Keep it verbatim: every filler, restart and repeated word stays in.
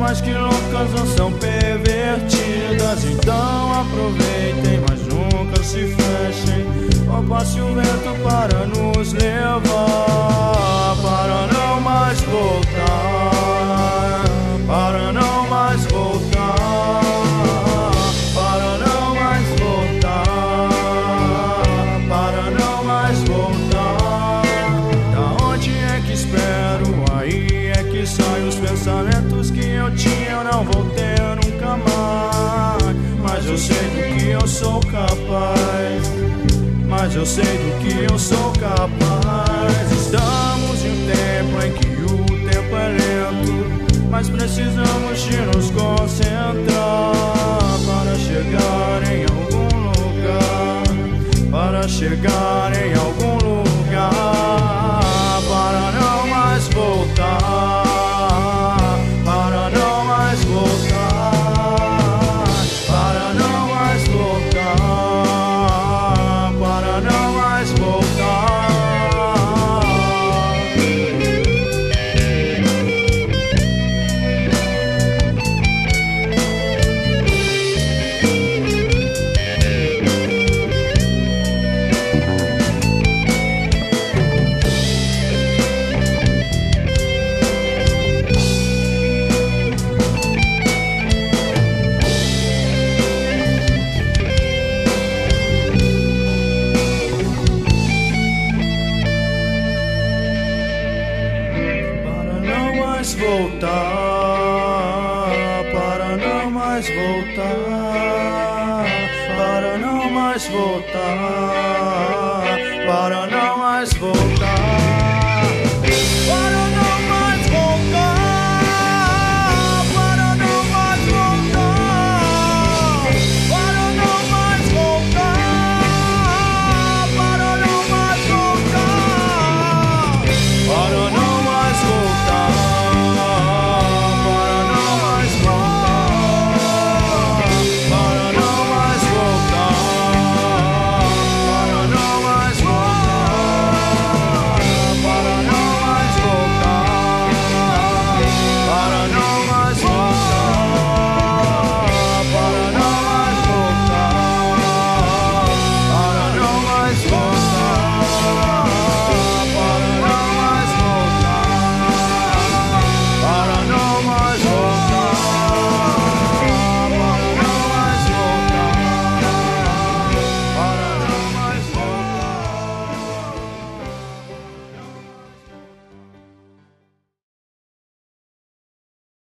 mas que loucas não são pervertidas. Então aproveitem, mas nunca se fechem. Ó, passe o vento para nos levar, para não mais voltar, para não mais voltar, para não mais voltar, para não mais voltar. Da onde é que espero? Aí é que saem os pensamentos que eu tinha, eu não vou ter nunca mais. Mas eu sei do que eu sou capaz, mas eu sei do que eu sou capaz. Estamos em um tempo em que o tempo é lento, mas precisamos de nos concentrar para chegar em algum lugar, para chegar em algum lugar, para não mais voltar, para não mais voltar, para não mais voltar, para não mais voltar. Voltar, para não mais voltar, para não mais voltar, para não mais voltar.